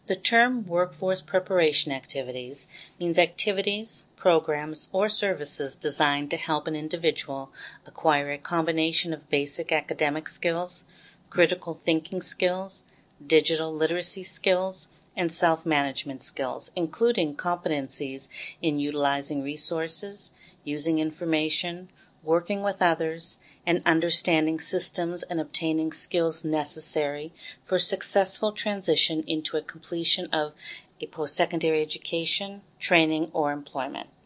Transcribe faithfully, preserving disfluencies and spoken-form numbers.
The term workforce preparation activities means activities, programs, or services designed to help an individual acquire a combination of basic academic skills, critical thinking skills, digital literacy skills, and self-management skills, including competencies in utilizing resources, using information, working with others, and understanding systems and obtaining skills necessary for successful transition into a completion of a post-secondary education, training, or employment.